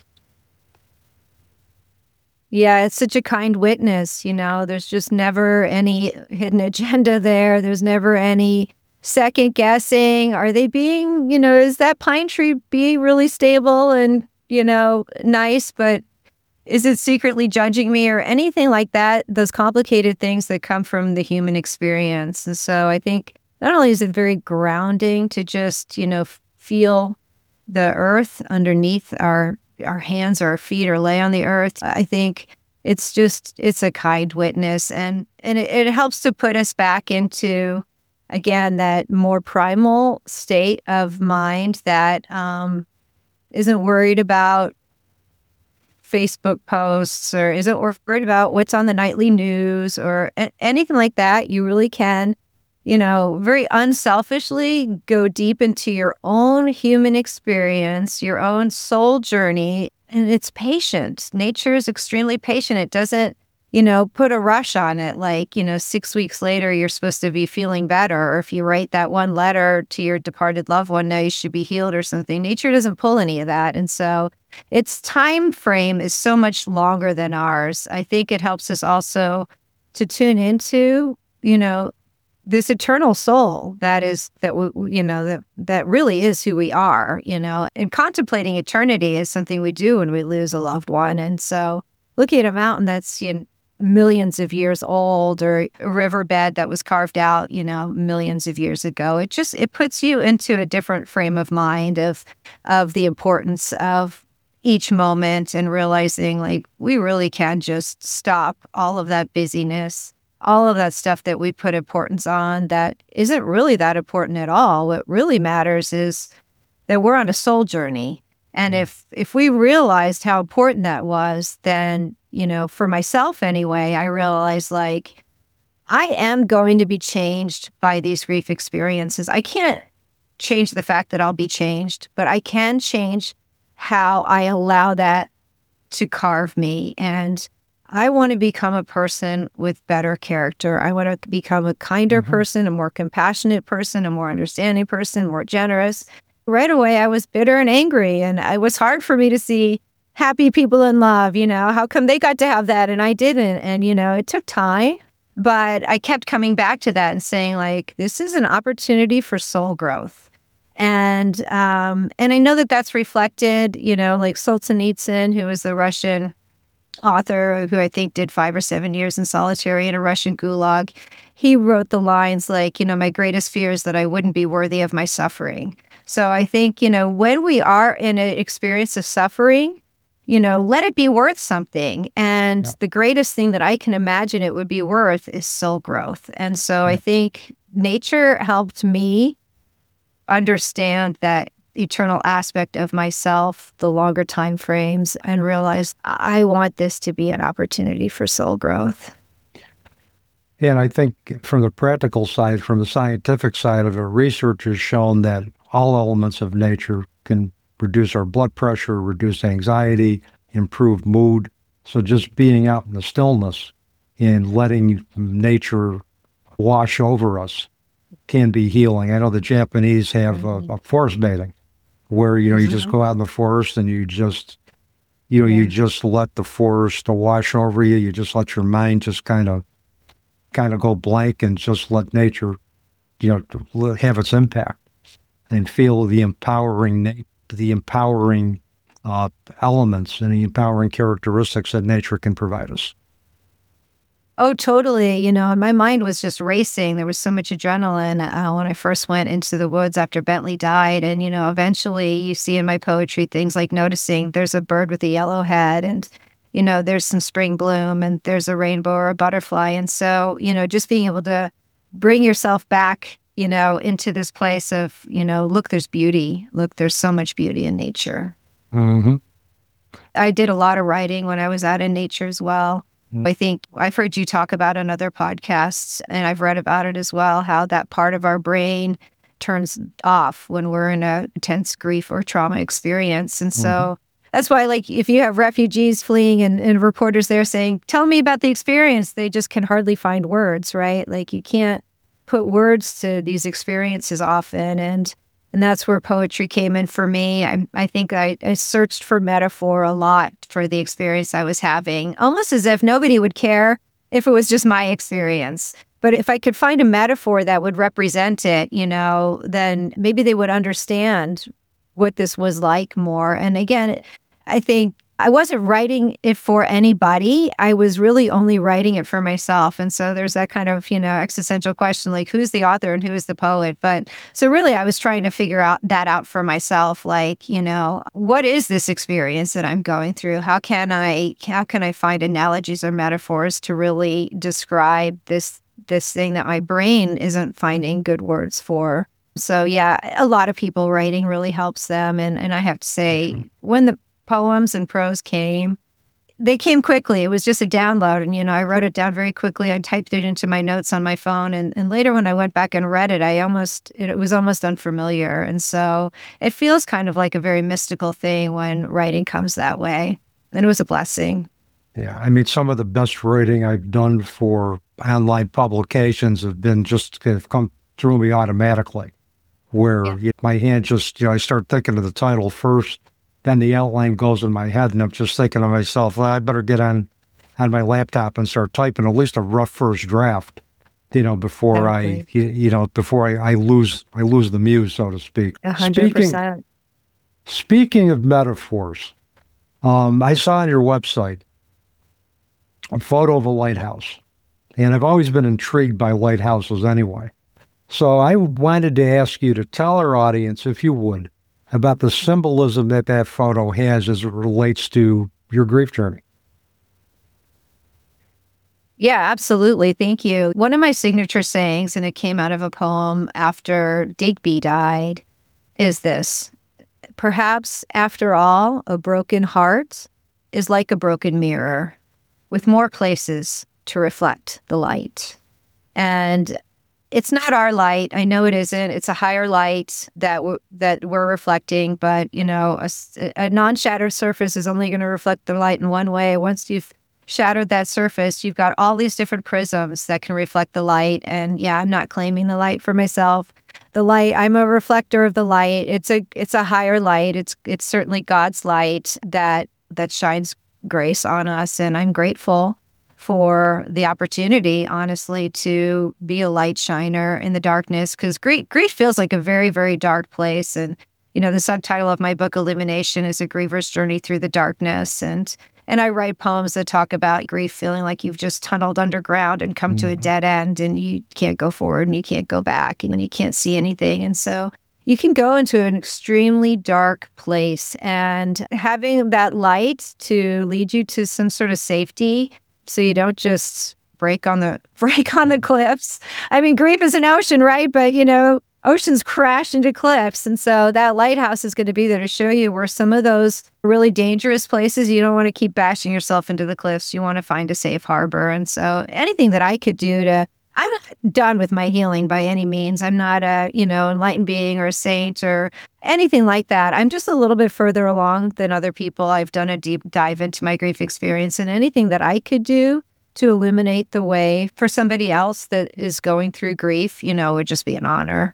Yeah, it's such a kind witness, you know, there's just never any hidden agenda there. There's never any second guessing. Are they being, you know, is that pine tree being really stable and, you know, nice, but is it secretly judging me or anything like that? Those complicated things that come from the human experience. And so I think not only is it very grounding to just, you know, f- feel the earth underneath our our hands or our feet or lay on the earth, I think it's just, it's a kind witness. And, and it, it helps to put us back into, again, that more primal state of mind that um, isn't worried about Facebook posts or isn't worried about what's on the nightly news or a- anything like that. You really can, you know, very unselfishly go deep into your own human experience, your own soul journey, and it's patient. Nature is extremely patient. It doesn't, you know, put a rush on it like, you know, six weeks later, you're supposed to be feeling better. Or if you write that one letter to your departed loved one, now you should be healed or something. Nature doesn't pull any of that. And so its time frame is so much longer than ours. I think it helps us also to tune into, you know, this eternal soul that is, that, we, you know, that, that really is who we are, you know, and contemplating eternity is something we do when we lose a loved one. And so looking at a mountain that's, you know, millions of years old or a riverbed that was carved out, you know, millions of years ago, it just, it puts you into a different frame of mind of, of the importance of each moment and realizing like we really can just stop all of that busyness, all of that stuff that we put importance on that isn't really that important at all. What really matters is that we're on a soul journey. And if if we realized how important that was, then, you know, for myself anyway, I realized like I am going to be changed by these grief experiences. I can't change the fact that I'll be changed, but I can change how I allow that to carve me. And I want to become a person with better character. I want to become a kinder mm-hmm. person, a more compassionate person, a more understanding person, more generous. Right away, I was bitter and angry, and it was hard for me to see happy people in love. You know, how come they got to have that and I didn't? And, you know, it took time, but I kept coming back to that and saying, like, this is an opportunity for soul growth. And um, and I know that that's reflected, you know, like Solzhenitsyn, who was the Russian author who I think did five or seven years in solitary in a Russian gulag. He wrote the lines like, you know, my greatest fear is that I wouldn't be worthy of my suffering. So I think, you know, when we are in an experience of suffering, you know, let it be worth something. And yeah. the greatest thing that I can imagine it would be worth is soul growth. And so yeah. I think nature helped me understand that eternal aspect of myself, the longer time frames, and realize I want this to be an opportunity for soul growth. And I think from the practical side, from the scientific side of it, research has shown that all elements of nature can reduce our blood pressure, reduce anxiety, improve mood. So just being out in the stillness and letting nature wash over us can be healing. I know the Japanese have mm-hmm. a, a forest bathing, where, you know, you mm-hmm. just go out in the forest and you just, you know, yeah. you just let the forest wash over you. You just let your mind just kind of, kind of go blank and just let nature, you know, have its impact and feel the empowering, the empowering uh, elements and the empowering characteristics that nature can provide us. Oh, totally. You know, and my mind was just racing. There was so much adrenaline uh, when I first went into the woods after Bentley died. And, you know, eventually you see in my poetry things like noticing there's a bird with a yellow head and, you know, there's some spring bloom and there's a rainbow or a butterfly. And so, you know, just being able to bring yourself back, you know, into this place of, you know, look, there's beauty. Look, there's so much beauty in nature. Mm-hmm. I did a lot of writing when I was out in nature as well. I think I've heard you talk about on other podcasts, and I've read about it as well, how that part of our brain turns off when we're in a intense grief or trauma experience. And so mm-hmm. that's why, like, if you have refugees fleeing and, and reporters there saying, tell me about the experience, they just can hardly find words, right? Like, you can't put words to these experiences often. And And that's where poetry came in for me. I, I think I, I searched for metaphor a lot for the experience I was having, almost as if nobody would care if it was just my experience. But if I could find a metaphor that would represent it, you know, then maybe they would understand what this was like more. And again, I think I wasn't writing it for anybody. I was really only writing it for myself. And so there's that kind of, you know, existential question, like, who's the author and who is the poet? But so really I was trying to figure out that out for myself. Like, you know, what is this experience that I'm going through? How can I, how can I find analogies or metaphors to really describe this, this thing that my brain isn't finding good words for? So yeah, a lot of people writing really helps them. And, and I have to say, when the poems and prose came, they came quickly. It was just a download. And, you know, I wrote it down very quickly. I typed it into my notes on my phone. And, and later when I went back and read it, I almost, it, it was almost unfamiliar. And so it feels kind of like a very mystical thing when writing comes that way. And it was a blessing. Yeah. I mean, some of the best writing I've done for online publications have been just have come through me automatically, where yeah. you, my hand just, you know, I start thinking of the title first. Then the outline goes in my head, and I'm just thinking to myself, well, I better get on, on my laptop and start typing at least a rough first draft, you know, before I, you, you know, before I, I lose, I lose the muse, so to speak. A hundred percent. Speaking of metaphors, um, I saw on your website a photo of a lighthouse, and I've always been intrigued by lighthouses anyway. So I wanted to ask you to tell our audience, if you would, about the symbolism that that photo has as it relates to your grief journey. Yeah, absolutely. Thank you. One of my signature sayings, and it came out of a poem after Digby died, is this: perhaps after all, a broken heart is like a broken mirror with more places to reflect the light. And it's not our light. I know it isn't. It's a higher light that w- that we're reflecting. But you know, a, a non-shattered surface is only going to reflect the light in one way. Once you've shattered that surface, you've got all these different prisms that can reflect the light. And yeah, I'm not claiming the light for myself. The light, I'm a reflector of the light. It's a it's a higher light. It's it's certainly God's light that that shines grace on us, and I'm grateful for the opportunity, honestly, to be a light shiner in the darkness, because grief, grief feels like a very, very dark place. And, you know, the subtitle of my book, Illumination, is A Griever's Journey Through the Darkness. And and I write poems that talk about grief feeling like you've just tunneled underground and come mm-hmm. to a dead end, and you can't go forward and you can't go back, and then you can't see anything. And so you can go into an extremely dark place, and having that light to lead you to some sort of safety, so you don't just break on the break on the cliffs. I mean, grief is an ocean, right? But, you know, oceans crash into cliffs. And so that lighthouse is going to be there to show you where some of those really dangerous places, you don't want to keep bashing yourself into the cliffs. You want to find a safe harbor. And so anything that I could do to, I'm not done with my healing by any means. I'm not a, you know, enlightened being or a saint or anything like that. I'm just a little bit further along than other people. I've done a deep dive into my grief experience, and anything that I could do to illuminate the way for somebody else that is going through grief, you know, would just be an honor.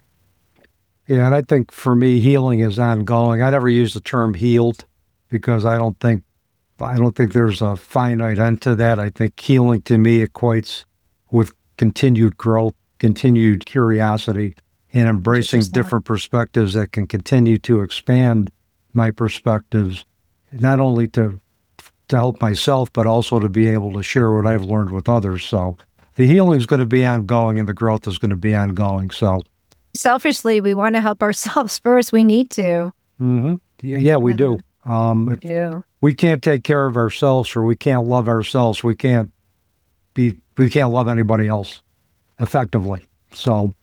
Yeah, and I think for me, healing is ongoing. I never use the term healed because I don't think, I don't think there's a finite end to that. I think healing to me equates with continued growth, continued curiosity, and embracing different perspectives that can continue to expand my perspectives, not only to to help myself, but also to be able to share what I've learned with others. So the healing is going to be ongoing, and the growth is going to be ongoing. So selfishly, we want to help ourselves first. We need to. Mm-hmm. Yeah, yeah, we do. Um, we do. We can't take care of ourselves, or we can't love ourselves. We can't be. We can't love anybody else effectively. So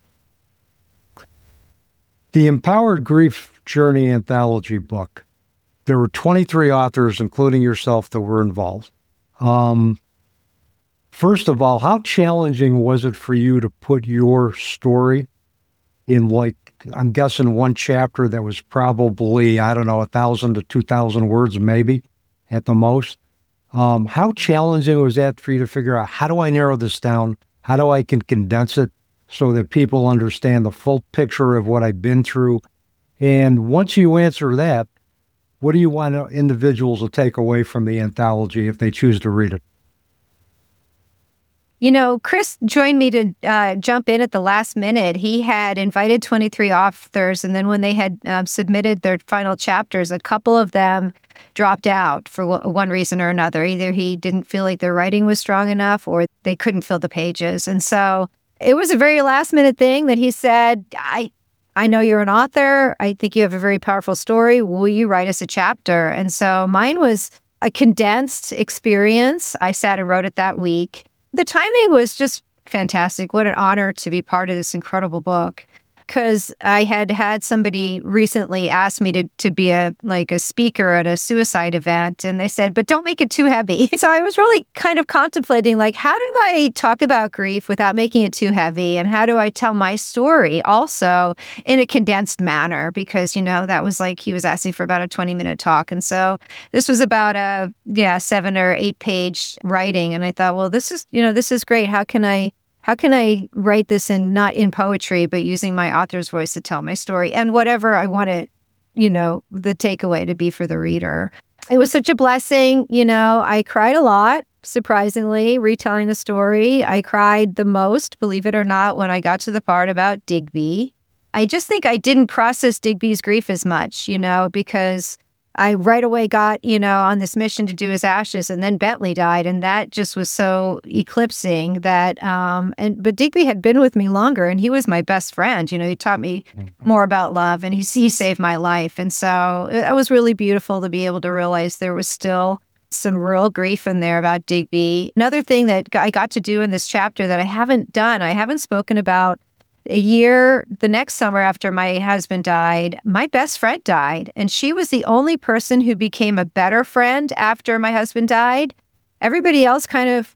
the Empowered Grief Journey Anthology book, there were twenty-three authors, including yourself, that were involved. Um, first of all, how challenging was it for you to put your story in, like, I'm guessing one chapter that was probably, I don't know, a thousand to two thousand words, maybe at the most? Um, how challenging was that for you to figure out, how do I narrow this down? How do I can condense it so that people understand the full picture of what I've been through? And once you answer that, what do you want individuals to take away from the anthology if they choose to read it? You know, Chris joined me to uh, jump in at the last minute. He had invited twenty-three authors, and then when they had um, submitted their final chapters, a couple of them dropped out for w- one reason or another. Either he didn't feel like their writing was strong enough, or they couldn't fill the pages. And so it was a very last minute thing that he said, I I know you're an author. I think you have a very powerful story. Will you write us a chapter? And so mine was a condensed experience. I sat and wrote it that week. The timing was just fantastic. What an honor to be part of this incredible book. Because I had had somebody recently ask me to to be a like a speaker at a suicide event, and they said, but don't make it too heavy. So I was really kind of contemplating, like, how do I talk about grief without making it too heavy? And how do I tell my story also in a condensed manner? Because, you know, that was like, he was asking for about a twenty minute talk. And so this was about a, yeah, seven or eight page writing. And I thought, well, this is, you know, this is great. How can I How can I write this in, not in poetry, but using my author's voice to tell my story and whatever I want it, you know, the takeaway to be for the reader. It was such a blessing. You know, I cried a lot, surprisingly, retelling the story. I cried the most, believe it or not, when I got to the part about Digby. I just think I didn't process Digby's grief as much, you know, because I right away got, you know, on this mission to do his ashes, and then Bentley died, and that just was so eclipsing that, um, and, but Digby had been with me longer, and he was my best friend. You know, he taught me more about love, and he, he saved my life. And so it, it was really beautiful to be able to realize there was still some real grief in there about Digby. Another thing that I got to do in this chapter that I haven't done, I haven't spoken about. A year, the next summer after my husband died, my best friend died. And she was the only person who became a better friend after my husband died. Everybody else kind of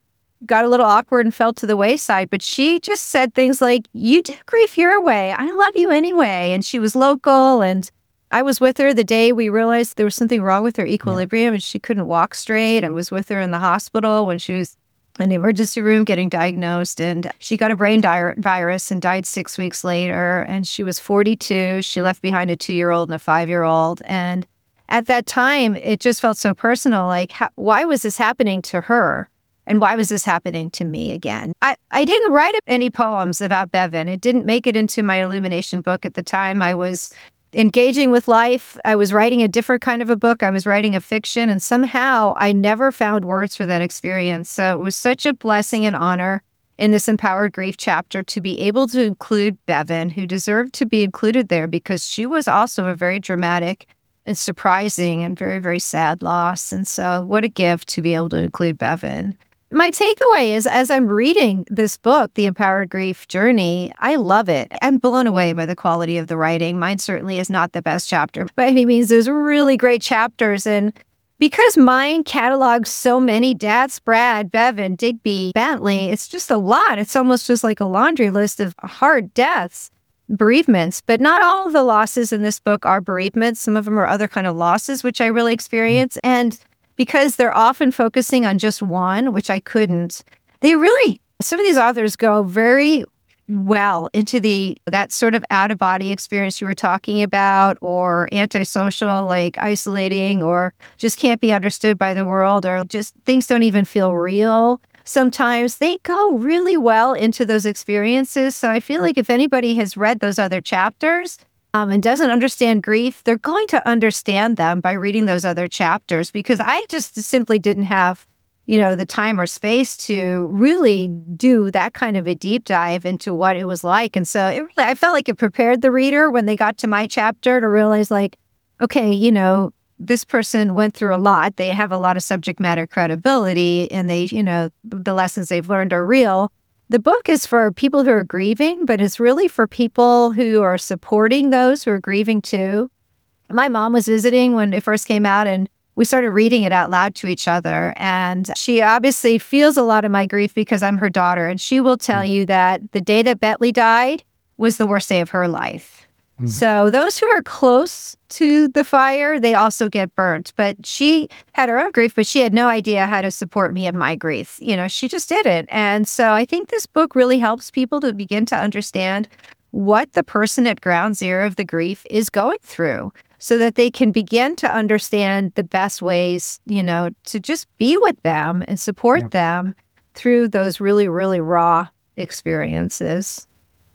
got a little awkward and fell to the wayside. But she just said things like, you do grief your way. I love you anyway. And she was local. And I was with her the day we realized there was something wrong with her equilibrium and she couldn't walk straight. I was with her in the hospital when she was in the emergency room getting diagnosed, and she got a brain di- virus and died six weeks later. And she was forty-two. She left behind a two-year-old and a five-year-old. And at that time, it just felt so personal. Like, how, why was this happening to her? And why was this happening to me again? I, I didn't write any poems about Bevan. It didn't make it into my Illumination book at the time. I was engaging with life. I was writing a different kind of a book. I was writing a fiction, and somehow I never found words for that experience. So it was such a blessing and honor in this Empowered Grief chapter to be able to include Bevan, who deserved to be included there because she was also a very dramatic and surprising and very, very sad loss. And so what a gift to be able to include Bevan. My takeaway is, as I'm reading this book, The Empowered Grief Journey, I love it. I'm blown away by the quality of the writing. Mine certainly is not the best chapter. By any means, there's really great chapters. And because mine catalogs so many deaths, Brad, Bevan, Digby, Bentley, it's just a lot. It's almost just like a laundry list of hard deaths, bereavements. But not all of the losses in this book are bereavements. Some of them are other kind of losses, which I really experience. And because they're often focusing on just one, which I couldn't, they really, some of these authors go very well into the that sort of out-of-body experience you were talking about, or antisocial, like isolating, or just can't be understood by the world, or just things don't even feel real. Sometimes they go really well into those experiences. So I feel like if anybody has read those other chapters, Um, and doesn't understand grief, they're going to understand them by reading those other chapters, because I just simply didn't have, you know, the time or space to really do that kind of a deep dive into what it was like. And so it really, I felt like it prepared the reader when they got to my chapter to realize, like, okay, you know, this person went through a lot. They have a lot of subject matter credibility, and they, you know, the lessons they've learned are real. The book is for people who are grieving, but it's really for people who are supporting those who are grieving too. My mom was visiting when it first came out, and we started reading it out loud to each other. And she obviously feels a lot of my grief because I'm her daughter. And she will tell you that the day that Bentley died was the worst day of her life. Mm-hmm. So those who are close to the fire, they also get burnt. But she had her own grief, but she had no idea how to support me in my grief. You know, she just didn't. And so I think this book really helps people to begin to understand what the person at ground zero of the grief is going through, so that they can begin to understand the best ways, you know, to just be with them and support yeah. them through those really, really raw experiences.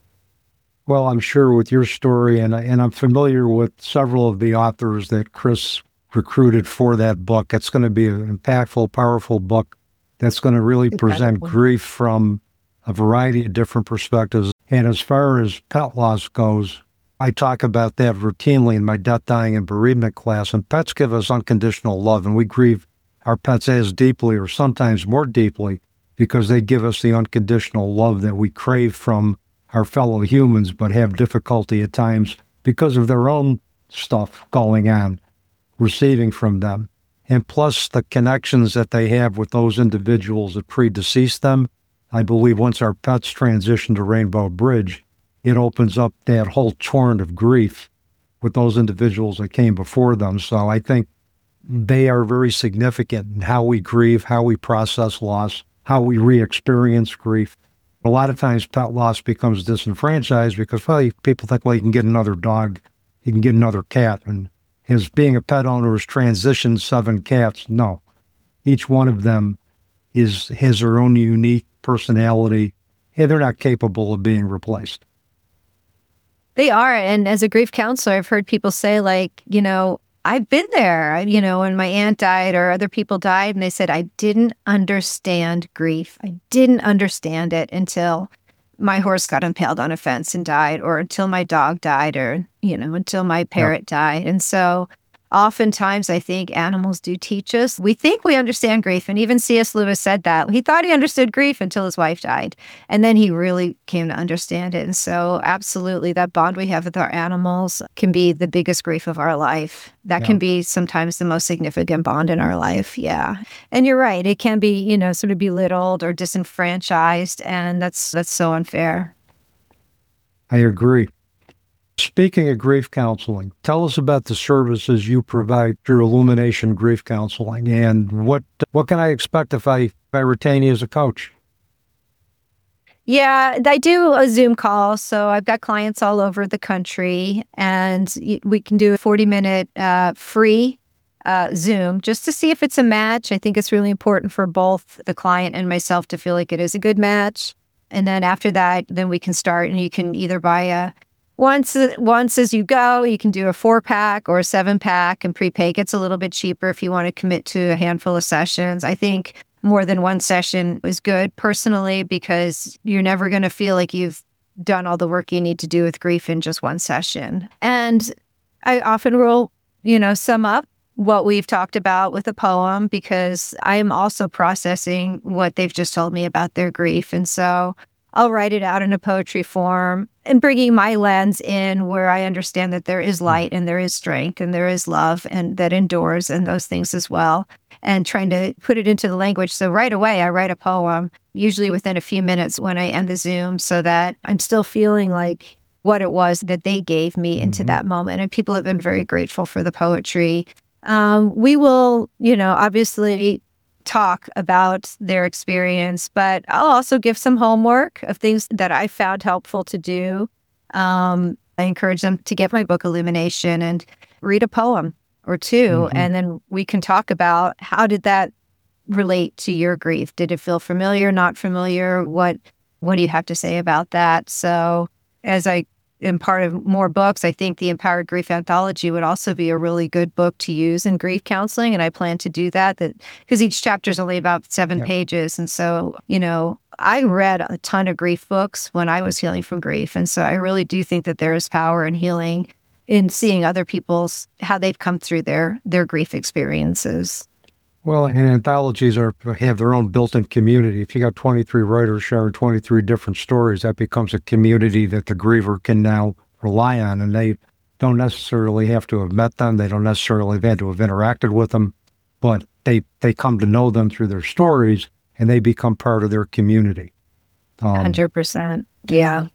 Well, I'm sure with your story, and, and I'm familiar with several of the authors that Chris recruited for that book. It's going to be an impactful, powerful book that's going to really present grief from a variety of different perspectives. And as far as pet loss goes, I talk about that routinely in my death, dying, and bereavement class. And pets give us unconditional love, and we grieve our pets as deeply, or sometimes more deeply, because they give us the unconditional love that we crave from our fellow humans, but have difficulty at times because of their own stuff going on, receiving from them. And plus the connections that they have with those individuals that predeceased them. I believe once our pets transition to Rainbow Bridge, it opens up that whole torrent of grief with those individuals that came before them. So I think they are very significant in how we grieve, how we process loss, how we re-experience grief. A lot of times pet loss becomes disenfranchised because, well, people think, well, you can get another dog, you can get another cat. And as being a pet owner has transitioned seven cats, no. Each one of them is has their own unique personality, and they're not capable of being replaced. They are. And as a grief counselor, I've heard people say, like, you know, I've been there, you know, when my aunt died or other people died, and they said, I didn't understand grief. I didn't understand it until my horse got impaled on a fence and died, or until my dog died, or, you know, until my parrot yep. died. And so oftentimes I think animals do teach us. We think we understand grief, and even C S. Lewis said that. He thought he understood grief until his wife died, and then he really came to understand it. And so absolutely, that bond we have with our animals can be the biggest grief of our life. That Yeah. can be sometimes the most significant bond in our life. Yeah. And you're right. It can be, you know, sort of belittled or disenfranchised, and that's that's so unfair. I agree. Speaking of grief counseling, tell us about the services you provide through Illumination Grief Counseling, and what what can I expect if I if I retain you as a coach? Yeah, I do a Zoom call. So I've got clients all over the country, and y- we can do a forty minute uh, free uh, Zoom just to see if it's a match. I think it's really important for both the client and myself to feel like it is a good match. And then after that, then we can start, and you can either buy a once once as you go. You can do a four pack or a seven pack, and prepay gets a little bit cheaper if you want to commit to a handful of sessions. I think more than one session is good personally, because you're never going to feel like you've done all the work you need to do with grief in just one session. And I often will, you know, sum up what we've talked about with a poem, because I'm also processing what they've just told me about their grief. And so I'll write it out in a poetry form and bringing my lens in, where I understand that there is light and there is strength and there is love and that endures, and those things as well, and trying to put it into the language. So right away, I write a poem, usually within a few minutes when I end the Zoom, so that I'm still feeling like what it was that they gave me into Mhm. that moment. And people have been very grateful for the poetry. Um, we will, you know, obviously talk about their experience, but I'll also give some homework of things that I found helpful to do. Um, I encourage them to get my book Illumination and read a poem or two, Mhm. and then we can talk about how did that relate to your grief? Did it feel familiar, not familiar? What what do you have to say about that? So as I am part of more books, I think the Empowered Grief Anthology would also be a really good book to use in grief counseling. And I plan to do that, that because each chapter is only about seven Yep. pages. And so, you know, I read a ton of grief books when I was healing from grief. And so I really do think that there is power in healing in seeing other people's, how they've come through their their grief experiences. Well, and anthologies are have their own built-in community. If you got twenty-three writers sharing twenty-three different stories, that becomes a community that the griever can now rely on, and they don't necessarily have to have met them. They don't necessarily have had to have interacted with them, but they they come to know them through their stories, and they become part of their community. Um, one hundred percent. Yeah.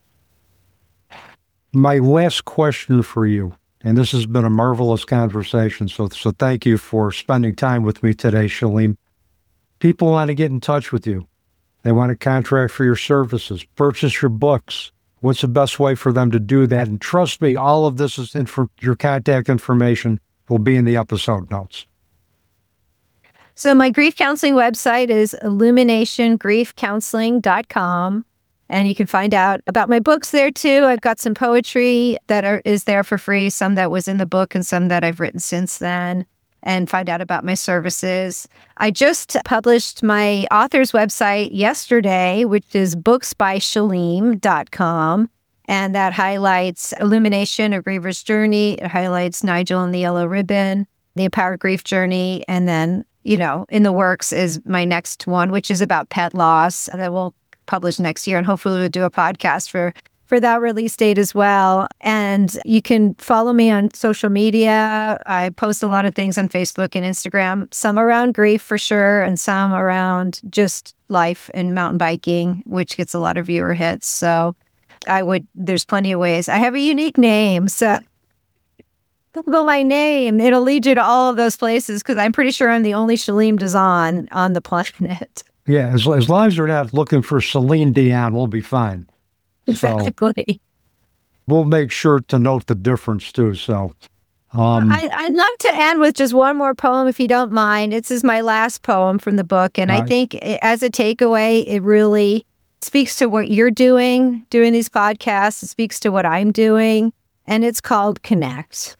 my last question for you, and this has been a marvelous conversation, so so thank you for spending time with me today, Shalene. People want to get in touch with you. They want to contract for your services, purchase your books. What's the best way for them to do that? And trust me, all of this is info, your contact information will be in the episode notes. So my grief counseling website is illumination grief counseling dot com. And you can find out about my books there too. I've got some poetry that are, is there for free, some that was in the book and some that I've written since then, and find out about my services. I just published my author's website yesterday, which is books by shalene dot com. And that highlights Illumination, A Griever's Journey. It highlights Nigel and the Yellow Ribbon, The Empowered Grief Journey. And then, you know, in the works is my next one, which is about pet loss that will publish next year. And hopefully we'll do a podcast for, for that release date as well. And you can follow me on social media. I post a lot of things on Facebook and Instagram, some around grief for sure, and some around just life and mountain biking, which gets a lot of viewer hits. So I would, there's plenty of ways. I have a unique name, so Google my name. It'll lead you to all of those places, because I'm pretty sure I'm the only Shalene Dizan on the planet. Yeah, as, as long as they're not looking for Celine Dion, we'll be fine. So Exactly. we'll make sure to note the difference too. So um, I, I'd love to end with just one more poem, if you don't mind. This is my last poem from the book. And I Nice. think i- as a takeaway, it really speaks to what you're doing, doing these podcasts. It speaks to what I'm doing. And it's called Connect.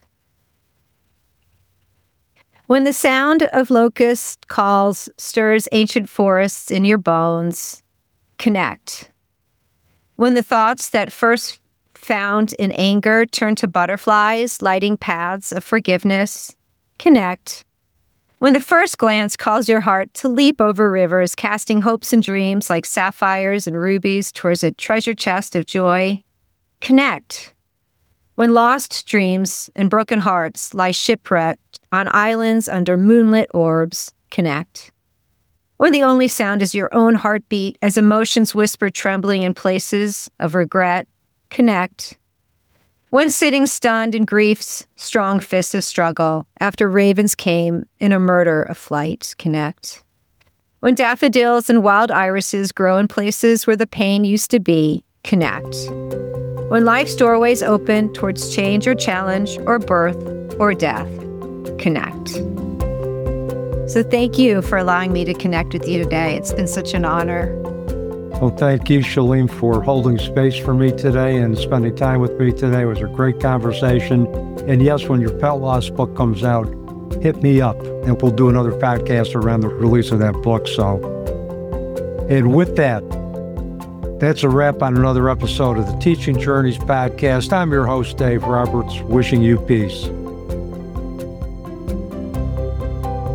When the sound of locust calls stirs ancient forests in your bones, connect. When the thoughts that first found in anger turn to butterflies lighting paths of forgiveness, connect. When the first glance calls your heart to leap over rivers, casting hopes and dreams like sapphires and rubies towards a treasure chest of joy, connect. When lost dreams and broken hearts lie shipwrecked on islands under moonlit orbs, connect. When the only sound is your own heartbeat as emotions whisper trembling in places of regret, connect. When sitting stunned in grief's strong fist of struggle after ravens came in a murder of flight, connect. When daffodils and wild irises grow in places where the pain used to be, connect. When life's doorways open towards change or challenge or birth or death, connect. So thank you for allowing me to connect with you today. It's been such an honor. Well, thank you, Shalene, for holding space for me today and spending time with me today. It was a great conversation. And yes, when your pet loss book comes out, hit me up and we'll do another podcast around the release of that book. So, and with that, that's a wrap on another episode of the Teaching Journeys podcast. I'm your host, Dave Roberts, wishing you peace.